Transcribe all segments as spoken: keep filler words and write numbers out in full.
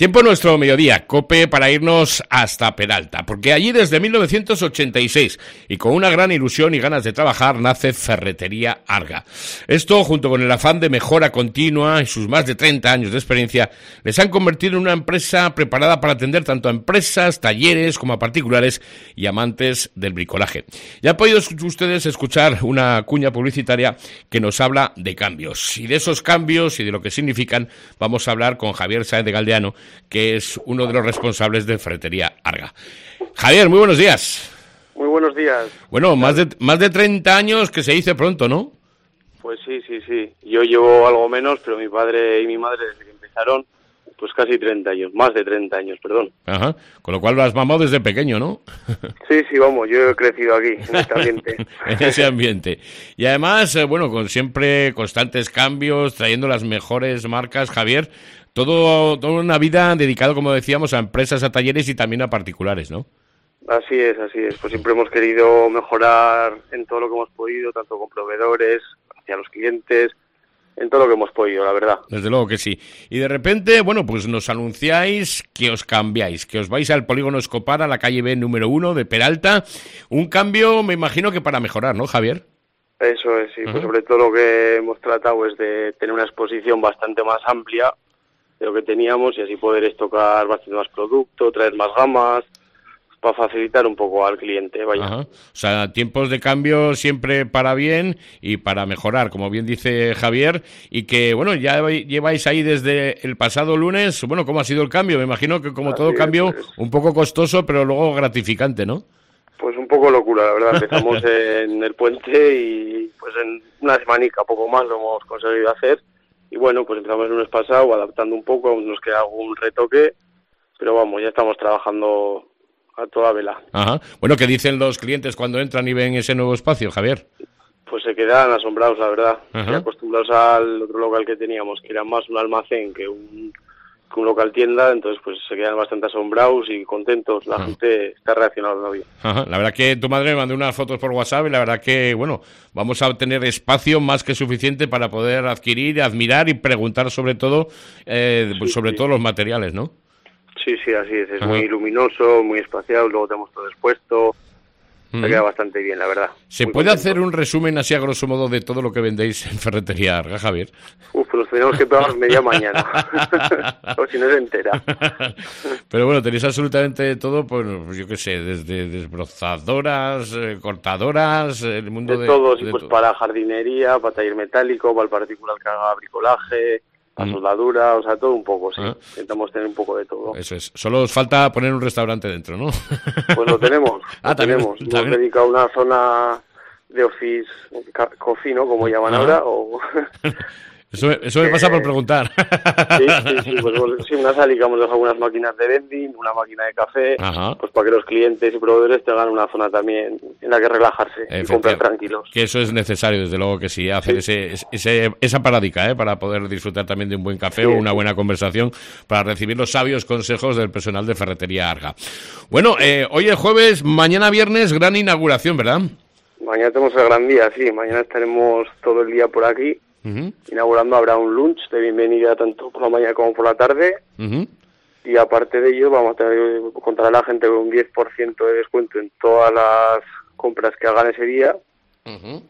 Tiempo nuestro mediodía, COPE para irnos hasta Peralta, porque allí desde mil novecientos ochenta y seis y con una gran ilusión y ganas de trabajar nace Ferretería Arga. Esto, junto con el afán de mejora continua y sus más de treinta años de experiencia, les han convertido en una empresa preparada para atender tanto a empresas, talleres como a particulares y amantes del bricolaje. Ya han podido ustedes escuchar una cuña publicitaria que nos habla de cambios, y de esos cambios y de lo que significan vamos a hablar con Javier Sáenz de Galdeano, que es uno de los responsables de Ferretería Arga. Javier, muy buenos días. Muy buenos días. Bueno, más de más de treinta años, que se dice pronto, ¿no? Pues sí, sí, sí. Yo llevo algo menos, pero mi padre y mi madre, desde que empezaron, pues casi treinta años, más de treinta años, perdón. Ajá, con lo cual lo has mamado desde pequeño, ¿no? Sí, sí, vamos, yo he crecido aquí, en este ambiente. En ese ambiente. Y además, eh, bueno, con siempre constantes cambios, trayendo las mejores marcas, Javier, todo, toda una vida dedicada, como decíamos, a empresas, a talleres y también a particulares, ¿no? Así es, así es. Pues siempre hemos querido mejorar en todo lo que hemos podido, tanto con proveedores, hacia los clientes, en todo lo que hemos podido, la verdad. Desde luego que sí. Y de repente, bueno, pues nos anunciáis que os cambiáis, que os vais al Polígono Escopar, a la calle B número uno de Peralta. Un cambio, me imagino que para mejorar, ¿no, Javier? Eso es, sí. Uh-huh. Pues sobre todo lo que hemos tratado es de tener una exposición bastante más amplia de lo que teníamos y así poder estocar bastante más producto, traer más gamas, para facilitar un poco al cliente, vaya. Ajá. O sea, tiempos de cambio siempre para bien y para mejorar, como bien dice Javier, y que, bueno, ya lleváis ahí desde el pasado lunes. Bueno, ¿cómo ha sido el cambio? Me imagino que como Así todo es, cambio, pues, un poco costoso, pero luego gratificante, ¿no? Pues un poco locura, la verdad. Empezamos en el puente y pues en una semanica, poco más, lo hemos conseguido hacer. Y bueno, pues empezamos el lunes pasado, adaptando un poco, aún nos queda algún retoque, pero vamos, ya estamos trabajando a toda vela. Ajá. Bueno, ¿qué dicen los clientes cuando entran y ven ese nuevo espacio, Javier? Pues se quedan asombrados, la verdad. Ajá. Acostumbrados al otro local que teníamos, que era más un almacén que un, que un local tienda, entonces pues se quedan bastante asombrados y contentos. La Ajá. gente está reaccionando bien. Ajá. La verdad que tu madre me mandó unas fotos por WhatsApp y la verdad que, bueno, vamos a tener espacio más que suficiente para poder adquirir, admirar y preguntar sobre todo, eh, Sí, pues sobre sí. todos los materiales, ¿no? Sí, sí, así es. Es Ajá. muy luminoso, muy espaciado, luego tenemos todo expuesto. Se Ujú. queda bastante bien, la verdad. ¿Se Muy puede contento. hacer un resumen así a grosso modo de todo lo que vendéis en Ferretería Arga, Javier? Uf, pues nos tenemos que pegar media mañana. O si no se entera. Pero bueno, tenéis absolutamente de todo, pues yo qué sé, desde desbrozadoras, eh, cortadoras, el mundo De de... todo, sí, de pues to- para jardinería, para taller metálico, para el particular que haga bricolaje, para Mm. soldadura, o sea, todo un poco, sí. Ah. Intentamos tener un poco de todo. Eso es. Solo os falta poner un restaurante dentro, ¿no? Pues lo tenemos, Ah, lo también- tenemos. también. Hemos dedicado una zona de office ca- coffee, ¿no? Como llaman Ajá. ahora, o... Eso, eso me pasa por preguntar. Sí, sí, sí, pues bueno, sí, una sala que hemos dejado unas máquinas de vending, una máquina de café, Ajá. pues para que los clientes y proveedores tengan una zona también en la que relajarse y comprar Efectivamente. tranquilos. Que eso es necesario, desde luego que sí, hacer ese, ese, esa parádica, ¿eh? Para poder disfrutar también de un buen café Sí, o una sí. buena conversación, para recibir los sabios consejos del personal de Ferretería Arga. Bueno, eh, hoy es jueves, mañana viernes, gran inauguración, ¿verdad? Mañana tenemos el gran día, sí, mañana estaremos todo el día por aquí. Uh-huh, Inaugurando habrá un lunch de bienvenida tanto por la mañana como por la tarde uh-huh. y aparte de ello vamos a tener, contar a la gente con un diez por ciento de descuento en todas las compras que hagan ese día Uh-huh.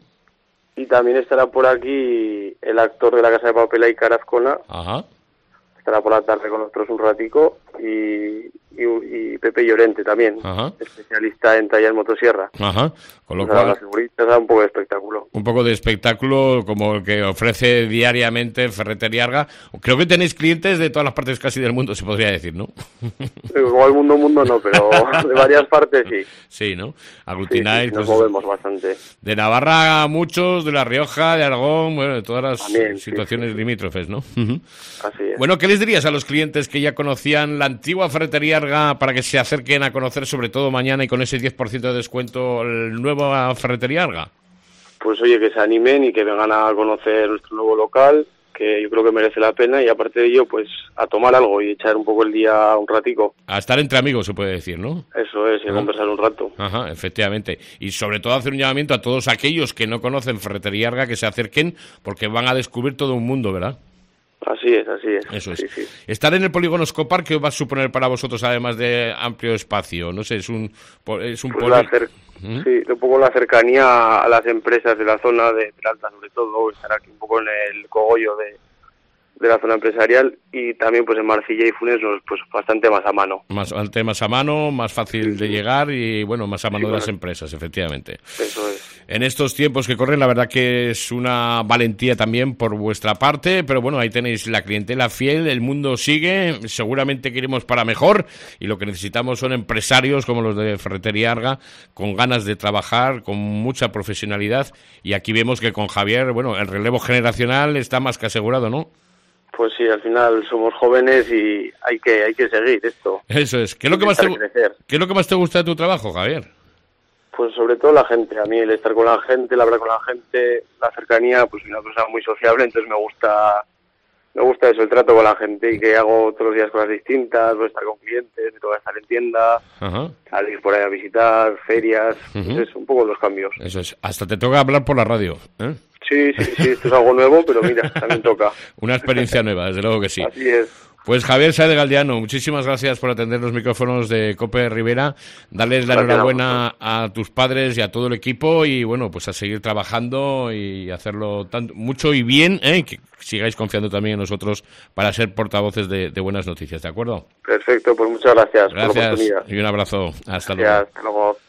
y también estará por aquí el actor de La Casa de Papel y Carazcona, Ajá. estará por la tarde con nosotros un ratico y, y, y Pepe Llorente también, Ajá. especialista en tallar motosierra. Ajá. Con lo O sea, cual, las figuritas da un poco de espectáculo. un poco de espectáculo como el que ofrece diariamente Ferretería Arga. Creo que tenéis clientes de todas las partes casi del mundo, se podría decir, ¿no? Como el mundo mundo no, pero de varias partes sí. Sí, ¿no? Sí, sí, Aglutináis, nos pues, movemos bastante. de Navarra muchos, de La Rioja, de Aragón, bueno, de todas las También, sí, situaciones sí, sí. limítrofes, ¿no? Ujú. Así es. Bueno, ¿qué les dirías a los clientes que ya conocían la antigua Ferretería Arga para que se acerquen a conocer, sobre todo mañana y con ese diez por ciento de descuento, el nuevo Ferretería Arga? Pues oye, que se animen y que vengan a conocer nuestro nuevo local, que yo creo que merece la pena, y aparte de ello, pues a tomar algo y echar un poco el día un ratico. A estar entre amigos, se puede decir, ¿no? Eso es, y a Ah. conversar un rato. Ajá, efectivamente. Y sobre todo hacer un llamamiento a todos aquellos que no conocen Ferretería Arga que se acerquen porque van a descubrir todo un mundo, ¿verdad? Así es, así es. Eso es. Sí, sí. Estar en el polígono Scopar, ¿qué va a suponer para vosotros, además de amplio espacio? No sé, es un es un Pues poli... la cer- ¿Mm? Sí, un poco la cercanía a las empresas de la zona de Peralta, sobre todo, estar aquí un poco en el cogollo de, de la zona empresarial, y también pues en Marcilla y Funes pues bastante más a mano. Más, bastante más a mano, más fácil sí, de sí. llegar y bueno, más a mano sí, de bueno. las empresas, efectivamente. Eso es. En estos tiempos que corren, la verdad que es una valentía también por vuestra parte, pero bueno, ahí tenéis la clientela fiel, el mundo sigue, seguramente que iremos para mejor y lo que necesitamos son empresarios como los de Ferretería Arga, con ganas de trabajar, con mucha profesionalidad, y aquí vemos que con Javier, bueno, el relevo generacional está más que asegurado, ¿no? Pues sí, al final somos jóvenes y hay que hay que seguir esto. Eso es. ¿Qué es lo que más te, ¿qué es lo que más te gusta de tu trabajo, Javier? Pues sobre todo la gente, a mí el estar con la gente, el hablar con la gente, la cercanía, pues soy una persona muy sociable, entonces me gusta me gusta eso, el trato con la gente, y que hago todos los días cosas distintas, voy a estar con clientes, me toca estar en tienda, Ajá. salir por ahí a visitar, ferias, uh-huh. Pues es un poco los cambios. Eso es, hasta te toca hablar por la radio, ¿eh? Sí, sí, sí, esto es algo nuevo, pero mira, también toca. Una experiencia nueva, desde luego que sí. Así es. Pues Javier Sáez de Galdeano, muchísimas gracias por atender los micrófonos de COPE Rivera, darles la enhorabuena a tus padres y a todo el equipo, y bueno, pues a seguir trabajando y hacerlo tanto, mucho y bien, ¿eh? Que sigáis confiando también en nosotros para ser portavoces de, de buenas noticias, ¿de acuerdo? Perfecto, pues muchas gracias, gracias por la oportunidad. Y un abrazo, hasta gracias, luego. Hasta luego.